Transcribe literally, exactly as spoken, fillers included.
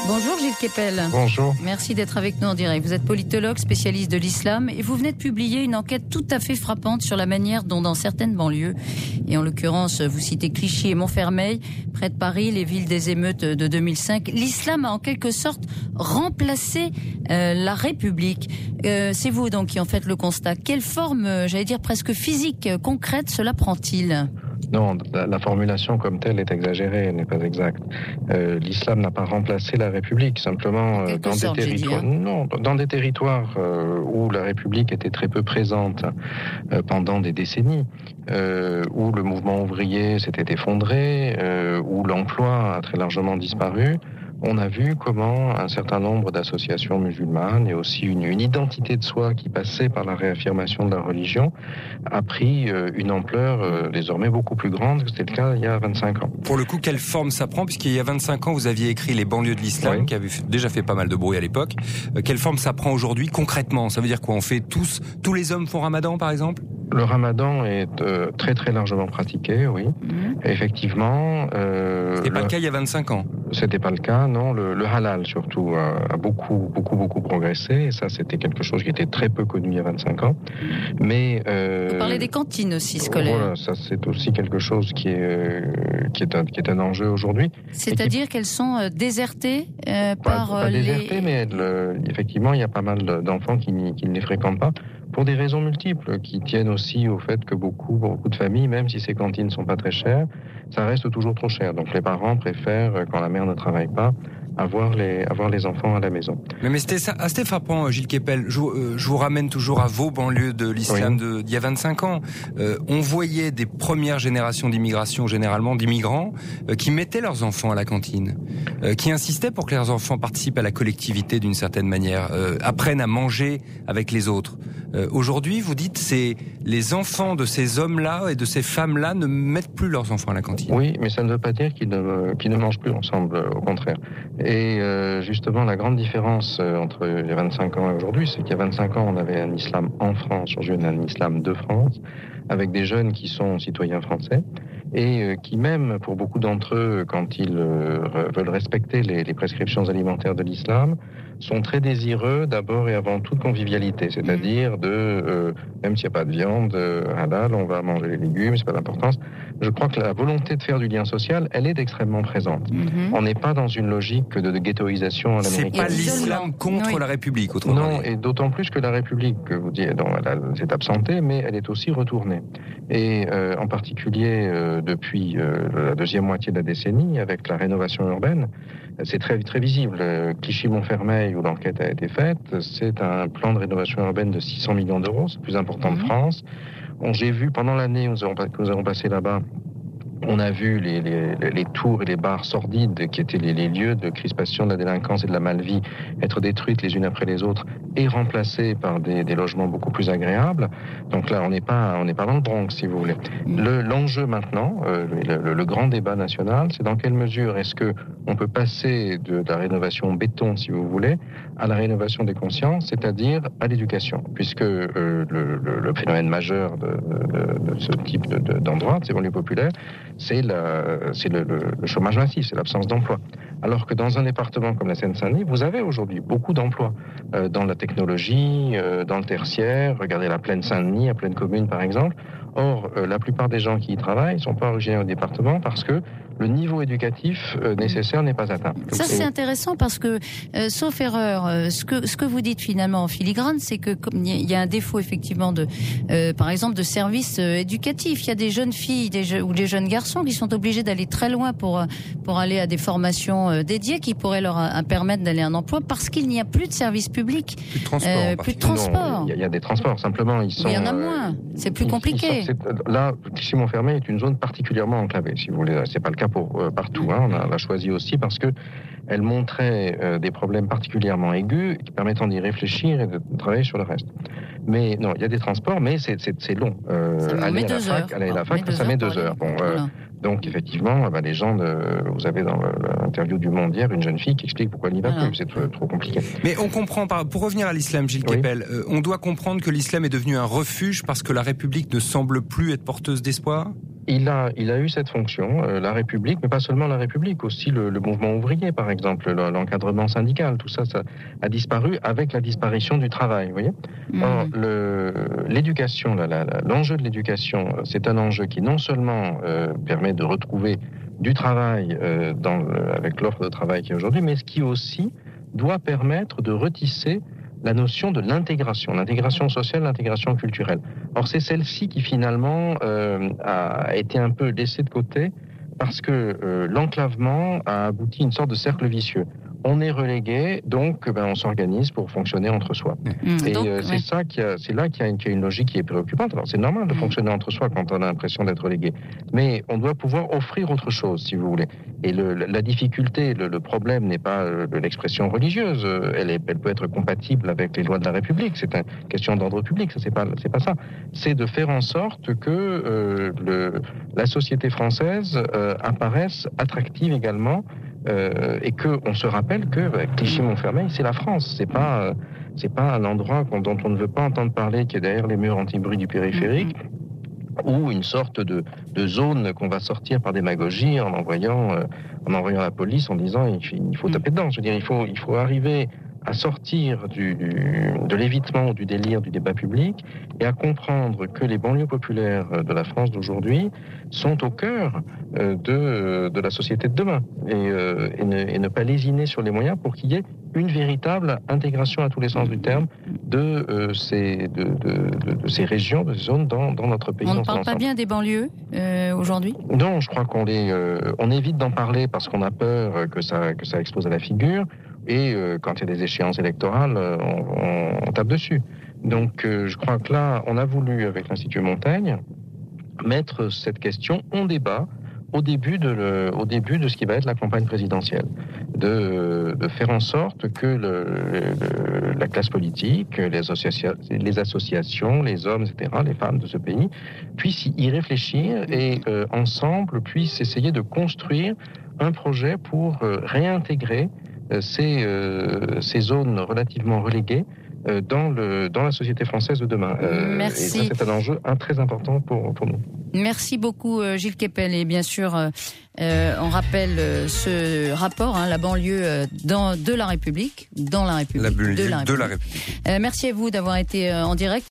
Bonjour Gilles Kepel. Bonjour. Merci d'être avec nous en direct. Vous êtes politologue, spécialiste de l'islam et vous venez de publier une enquête tout à fait frappante sur la manière dont dans certaines banlieues, et en l'occurrence vous citez Clichy et Montfermeil, près de Paris, les villes des émeutes de deux mille cinq, l'islam a en quelque sorte remplacé euh, la République. Euh, c'est vous donc qui en faites le constat. Quelle forme, euh, j'allais dire presque physique, euh, concrète, cela prend-il ? Non, la, la formulation comme telle est exagérée, elle n'est pas exacte. Euh, l'islam n'a pas remplacé la République, simplement euh, dans, sorte, des territoires, dit, hein. non, dans des territoires euh, où la République était très peu présente euh, pendant des décennies, euh, où le mouvement ouvrier s'était effondré, euh, où l'emploi a très largement disparu. On a vu comment un certain nombre d'associations musulmanes et aussi une, une identité de soi qui passait par la réaffirmation de la religion a pris euh, une ampleur euh, désormais beaucoup plus grande que c'était le cas il y a vingt-cinq ans. Pour le coup, quelle forme ça prend ? Puisqu'il y a vingt-cinq ans, vous aviez écrit Les banlieues de l'islam, oui. qui avait déjà fait pas mal de bruit à l'époque. Euh, quelle forme ça prend aujourd'hui concrètement ? Ça veut dire quoi ? On fait tous, tous les hommes font ramadan par exemple ? Le ramadan est euh, très très largement pratiqué, oui. Mmh. Effectivement. Euh, C'était pas le... le cas il y a vingt-cinq ans. C'était pas le cas, non. Le, le halal surtout a, a beaucoup beaucoup beaucoup progressé. Et ça, c'était quelque chose qui était très peu connu il y a vingt-cinq ans. Mais euh, vous parlez des cantines aussi scolaires. Voilà, ça c'est aussi quelque chose qui est euh, qui est un qui est un enjeu aujourd'hui. C'est-à-dire qui... qu'elles sont euh, désertées euh, pas, par pas les. désertées, mais le, effectivement, il y a pas mal d'enfants qui, qui ne les fréquentent pas. Pour des raisons multiples, qui tiennent aussi au fait que beaucoup, beaucoup de familles, même si ces cantines ne sont pas très chères, ça reste toujours trop cher. Donc les parents préfèrent, quand la mère ne travaille pas, avoir les, avoir les enfants à la maison. Mais, mais c'était ça, assez frappant, Gilles Kepel. Je, euh, je vous ramène toujours à vos banlieues de l'islam oui. de, d'il y a vingt-cinq ans. Euh, on voyait des premières générations d'immigration, généralement d'immigrants, euh, qui mettaient leurs enfants à la cantine, euh, qui insistaient pour que leurs enfants participent à la collectivité d'une certaine manière, euh, apprennent à manger avec les autres. Euh, aujourd'hui, vous dites, c'est les enfants de ces hommes-là et de ces femmes-là ne mettent plus leurs enfants à la cantine. Oui, mais ça ne veut pas dire qu'ils ne, qu'ils ne mangent plus ensemble, au contraire. Et euh, justement, la grande différence euh, entre il y a vingt-cinq ans et aujourd'hui, c'est qu'il y a vingt-cinq ans, on avait un islam en France, aujourd'hui on a un islam de France, avec des jeunes qui sont citoyens français, et euh, qui même, pour beaucoup d'entre eux, quand ils euh, veulent respecter les, les prescriptions alimentaires de l'islam, sont très désireux d'abord et avant tout de convivialité, c'est-à-dire de, euh, même s'il n'y a pas de viande euh, halal, on va manger les légumes, c'est pas d'importance. Je crois que la volonté de faire du lien social, elle est extrêmement présente. Mm-hmm. On n'est pas dans une logique de, de ghettoisation à l'américaine. C'est pas l'islam contre oui. la République, autrement Non, et d'autant plus que la République, que vous dites, non, elle, elle s'est absentée, mais elle est aussi retournée. Et euh, en particulier euh, depuis euh, la deuxième moitié de la décennie, avec la rénovation urbaine, c'est très, très visible. Clichy-Montfermeil, où l'enquête a été faite, c'est un plan de rénovation urbaine de six cents millions d'euros, c'est le plus important mmh. de France. Bon, j'ai vu pendant l'année où nous avons, que nous avons passé là-bas, on a vu les, les, les tours et les bars sordides, qui étaient les, les lieux de crispation de la délinquance et de la malvie, être détruites les unes après les autres et remplacées par des, des logements beaucoup plus agréables. Donc là, on n'est pas, on n'est pas dans le Bronx, si vous voulez. Le, l'enjeu maintenant, euh, le, le, le grand débat national, c'est dans quelle mesure est-ce que on peut passer de, de la rénovation béton, si vous voulez, à la rénovation des consciences, c'est-à-dire à l'éducation, puisque euh, le, le, le phénomène majeur de, de, de ce type de, de, d'endroit, de ces banlieues populaires, c'est, la, c'est le, le, le chômage massif, c'est l'absence d'emploi. Alors que dans un département comme la Seine-Saint-Denis, vous avez aujourd'hui beaucoup d'emplois euh, dans la technologie, euh, dans le tertiaire. Regardez la Plaine Saint-Denis, la Plaine Commune par exemple. Or, euh, la plupart des gens qui y travaillent ne sont pas originaires du département parce que le niveau éducatif euh, nécessaire n'est pas atteint. Donc, ça, c'est, c'est intéressant parce que, euh, sauf erreur, euh, ce que ce que vous dites finalement en filigrane, c'est que comme il y a un défaut effectivement de, euh, par exemple, de services euh, éducatifs. Il y a des jeunes filles des je- ou des jeunes garçons qui sont obligés d'aller très loin pour pour aller à des formations euh, dédiées qui pourraient leur a, permettre d'aller à un emploi parce qu'il n'y a plus de service public, plus de transport. Euh, plus de transport. Il y, y a des transports. Simplement, ils sont. Mais il y en a moins. C'est plus ils, compliqué. Ils sont, là, Clichy-Montfermeil est une zone particulièrement enclavée, si vous voulez. C'est pas le cas pour euh, partout. Hein. On, a, on a choisi aussi parce que elle montrait euh, des problèmes particulièrement aigus qui permettant d'y réfléchir et de travailler sur le reste. Mais non, il y a des transports, mais c'est, c'est, c'est long. Euh, ça aller met à la deux fac, heures. aller à la fac, ça met deux heures. Bon, euh, voilà. Donc effectivement, bah, les gens, de, vous avez dans l'interview du Monde hier une jeune fille qui explique pourquoi elle n'y va voilà. plus. C'est trop, trop compliqué. Mais on comprend, pour revenir à l'islam, Gilles oui. Kepel, euh, on doit comprendre que l'islam est devenu un refuge parce que la République ne semble plus être porteuse d'espoir. il a, il a eu cette fonction, euh, la République, mais pas seulement la République, aussi le, le mouvement ouvrier, par exemple, l'encadrement syndical, tout ça, ça a disparu avec la disparition du travail, vous voyez. Mmh. Or, le, l'éducation, la, la, la, l'enjeu de l'éducation, c'est un enjeu qui non seulement euh, permet de retrouver du travail euh, dans le, avec l'offre de travail qui est aujourd'hui, mais ce qui aussi doit permettre de retisser la notion de l'intégration, l'intégration sociale, l'intégration culturelle. Or, c'est celle-ci qui finalement euh, a été un peu laissée de côté parce que euh, l'enclavement a abouti à une sorte de cercle vicieux. On est relégué, donc ben, on s'organise pour fonctionner entre soi. Mmh, et donc, euh, c'est ouais. ça qui a, c'est là qu'il y, a une, qu'il y a une logique qui est préoccupante. Alors c'est normal de mmh. fonctionner entre soi quand on a l'impression d'être relégué, mais on doit pouvoir offrir autre chose, si vous voulez. Et le, la difficulté, le, le problème n'est pas euh, de l'expression religieuse. Elle, est, elle peut être compatible avec les lois de la République. C'est une question d'ordre public. Ça c'est pas, c'est pas ça. C'est de faire en sorte que euh, le, la société française euh, apparaisse attractive également. Euh, et que on se rappelle que bah, Clichy-Montfermeil, c'est la France, c'est pas euh, c'est pas un endroit dont on ne veut pas entendre parler, qui est derrière les murs anti-bruit du périphérique, mmh. ou une sorte de, de zone qu'on va sortir par démagogie en envoyant euh, en envoyant la police en disant il, il faut taper dedans. Je veux dire, il faut il faut arriver à sortir du, du, de l'évitement, du délire du débat public et à comprendre que les banlieues populaires de la France d'aujourd'hui sont au cœur euh, de, de la société de demain et, euh, et, ne, et ne pas lésiner sur les moyens pour qu'il y ait une véritable intégration à tous les sens du terme de, euh, ces, de, de, de, de ces régions, de ces zones dans, dans notre pays. On ne parle pas bien des banlieues euh, aujourd'hui ? Non, je crois qu'on les, euh, on évite d'en parler parce qu'on a peur que ça, que ça explose à la figure. Et euh, quand il y a des échéances électorales, euh, on, on, on tape dessus. Donc euh, je crois que là, on a voulu, avec l'Institut Montaigne, mettre cette question en débat au début de, le, au début de ce qui va être la campagne présidentielle. De, de faire en sorte que le, le, la classe politique, les, associa- les associations, les hommes, et cetera, les femmes de ce pays, puissent y réfléchir et euh, ensemble puissent essayer de construire un projet pour euh, réintégrer Ces, euh, ces zones relativement reléguées euh, dans, le, dans la société française de demain. Euh, Merci. Et ça, c'est un enjeu un, très important pour, pour nous. Merci beaucoup Gilles Kepel. Et bien sûr, euh, on rappelle ce rapport, hein, la banlieue dans, de la République, dans la République, la banlieue de la République. De la République. Euh, merci à vous d'avoir été en direct.